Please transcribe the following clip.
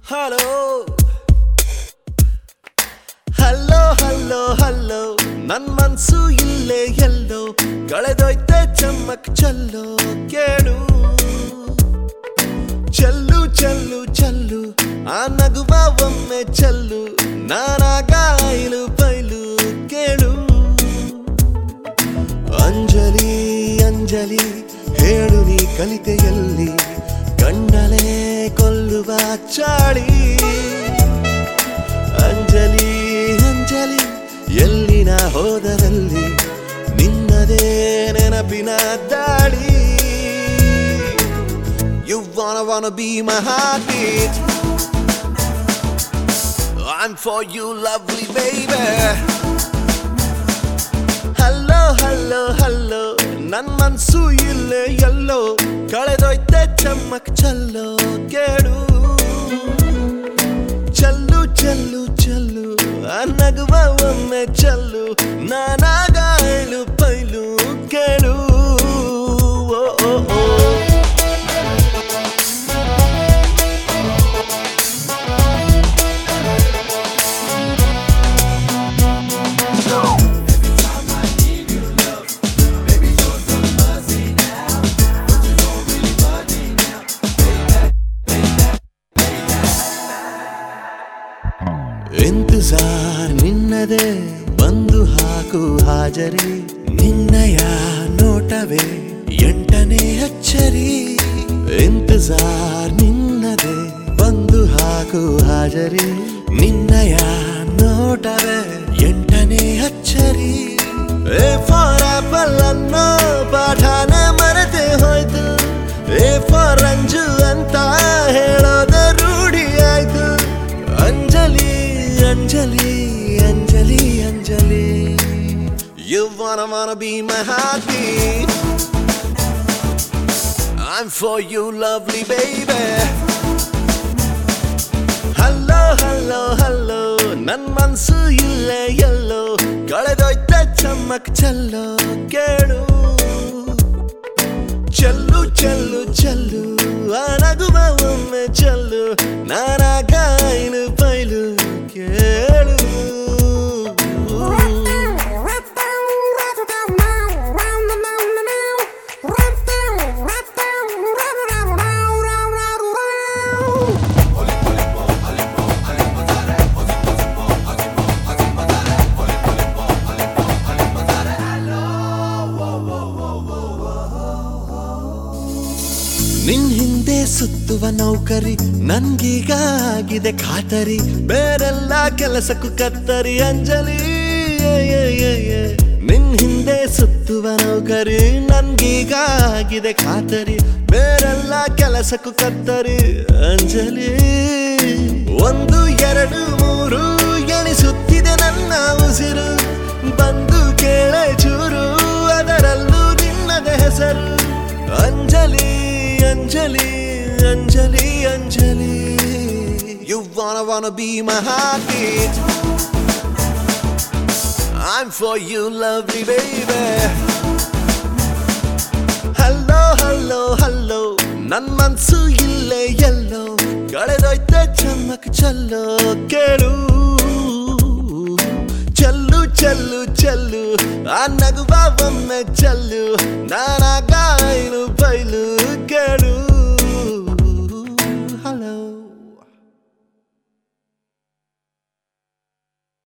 hello hello hello hello ನನ್ ಮನ್ಸು ಇಲ್ಲೇ ಎಲ್ಲೋ ಕಳೆದೋಯ್ತೆ ಚಮ್ಮಕ್ ಚಲ್ಲೋ ಕೇಳು ಚಲ್ಲು ಚಲ್ಲು ಚಲ್ಲು ಆ ನಗುವ ಒಮ್ಮೆ ಚಲ್ಲು ನಾನಾಗ ಐಲು ಬೈಲು ಕೇಳು ಅಂಜಲಿ ಅಂಜಲಿ ಹೇಳು ನೀ ಕಲಿತೆಯಲ್ಲಿ ಕಣ್ಣಲೆ ಕೊಲ್ಲುವ ಚಾಳಿ ಅಂಜಲಿ ಅಂಜಲಿ ಎಲ್ಲಿನ ಹೋದರಲ್ಲಿ ನಿನ್ನದೇ ನೆನಪಿನ ದಾಳಿ You wanna be my heartbeat I'm for you lovely baby Hello hello hello ನನ್ ಮನ್ಸು ಇಲ್ಲೇ ಎಲ್ಲೋ ಕಳೆದೋಯ್ತೆ ಚಮ್ಮಕ್ ಚಲ್ಲೋ ಕೇಳು ಚಲ್ಲು ಚಲ್ಲು ಚಲ್ಲು ಆ ನಗುವ ಒಮ್ಮೆ ಚಲ್ಲು ನಾನಾಗ ಐಲು ಪೈಲು ಕೇಳು ಓ ಓ ಓ ಇಂತಜಾರ್ ನಿನ್ನದೇ ಬಂದು ಹಾಕು ಹಾಜರಿ ನಿನ್ನಯ ನೋಟವೇ ಎಂಟನೇ ಅಚ್ಚರಿ ಇಂತಜಾರ್ ನಿನ್ನದೇ ಬಂದು ಹಾಕು ಹಾಜರಿ ನಿನ್ನಯ ನೋಟವೇ ಎಂಟನೇ ಅಚ್ಚರಿ ಎ ಫಾರ್ ಆಪಲ್ ಅನ್ನೋ ಪಾಠಾನೆ ಮರೆತೆ ಹೋಯ್ತು ಎ ಫಾರ್ ಅಂಜು ಅಂತ ಹೇಳೋದ ರೂಢಿ ಆಯ್ತು Anjali Anjali Anjali Anjali You wanna be my heartbeat I'm for you lovely baby Hello hello hello ನನ್ ಮನ್ಸು ಇಲ್ಲೇ ಎಲ್ಲೋ ಕಳೆದೋಯ್ತೆ ಚಮ್ಮಕ್ ಚಲ್ಲೋ ಕೇಳು ಚಲ್ಲು ಚಲ್ಲು ಚಲ್ಲು ಆ ನಗುವ ಒಮ್ಮೆ ಚಲ್ಲು ನಾನಾಗ ಐಲು ಬೈಲು ಕೇಳು ನಿನ್ ಹಿಂದೆ ಸುತ್ತುವ ನೌಕರಿ ನನ್ಗೀಗ ಆಗಿದೆ ಖಾತರಿ ಬೇರೆಲ್ಲ ಕೆಲಸಕ್ಕೂ ಕತ್ತರಿ ಅಂಜಲಿ ನಿನ್ ಹಿಂದೆ ಸುತ್ತುವ ನೌಕರಿ ನನ್ಗೀಗ ಆಗಿದೆ ಖಾತರಿ ಬೇರೆಲ್ಲ ಕೆಲಸಕ್ಕೂ ಕತ್ತರಿ ಅಂಜಲಿ ಒಂದು ಎರಡು ಮೂರು ಎಣಿಸುತ್ತಿದೆ ನನ್ನ ಉಸಿರು ಬಂದು ಕೇಳೆ ಚೂರು ಅದರಲ್ಲೂ ನಿನ್ನದ ಹೆಸರು Anjali Anjali Anjali Anjali You wanna be my heartbeat I'm for you lovely baby Hello hello hello ನನ್ ಮನ್ಸು ಇಲ್ಲೇ ಎಲ್ಲೋ ಕಳೆದೋಯ್ತೆ ಚಮ್ಮಕ್ ಚಲ್ಲೋ ಕೇಳು ಚಲ್ಲು ಚಲ್ಲು ಚಲ್ಲು ಆ ನಗುವ ಒಮ್ಮೆ ಚಲ್ಲು ನಾನಾಗ ಐಲು ಬೈಲು ಕೇಳು